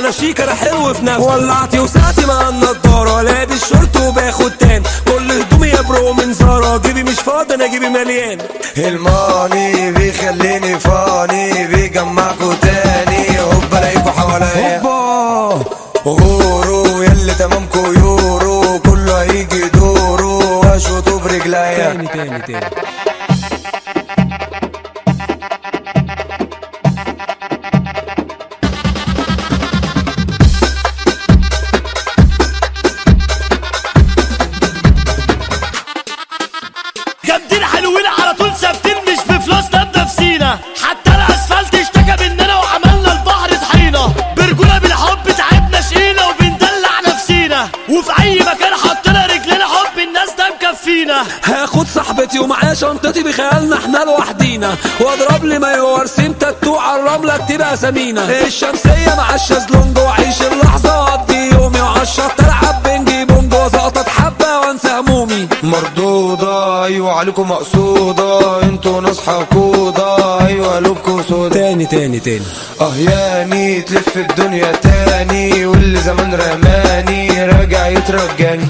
انا شيك انا حلو في نفسي. ولعتي وسعتي مع النضاره، لابس شورت وباخد تان، كل هدومي يا برو من زارا، جيبي مش فاضي انا جيبي مليان. الماني بيخليني فاني، بيجمعكوا تاني هوبا الاقيكوا حواليا. هوبا غورو ياللي تمامكوا يورو، كله هيجي دوره واشوطه برجليا. تاني جامدين حلوين على طول ثابتين، مش بفلوسنا بنفسينا، حتى الاسفلت اشتكى مننا وعملنا البحر طحينه، برجوله بالحب تعبنا شقينا وبندلع نفسينا، وفي اي مكان حطينا رجلنا حب الناس ده مكفينا. هاخد صاحبتي ومعايا شنطتي بخيالنا احنا لوحدينا، واضرب لي مايو وارسم تاتو على الرمله اكتب اسامينا. الشمسيه مع الشازلونج وعيش اللحظه واقضي يومي، وعالشط العب بنجي بونجو زقطت حبه وانسى همومي. مردودة ايوه عليكم مقصودة، انتوا ناس حقودة ايوه قلوبكوا سودا. تاني اهياني تلف الدنيا تاني، واللي زمان رماني راجع يترجاني.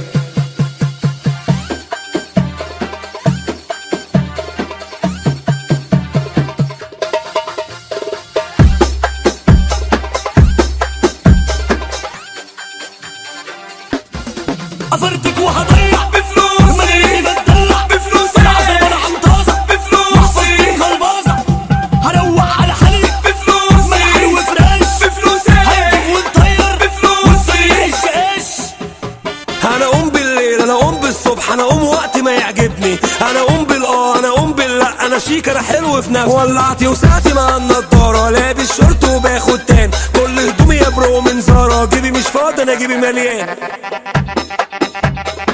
افرتك وهضيع بفلوس، مدرسي بتدلع بفلوس، انا عصر وانا عنطازه بفلوس، محفظتي مخلبازه، هروق على حالي بفلوس، ملحي وفراش بفلوس، هنجيب ونطير بفلوس، ونطير الشقاش. انا اقوم بالليل انا اقوم بالصبح، انا اقوم وقت ما يعجبني، انا اقوم انا اقوم باللا، انا شيك انا حلو في نفسي. ولعتي وسعتي مع النضاره، لابس شورت وباخد تان، كل هدومي يا برو من زارا، جيبي مش فاضي انا جيبي مليان.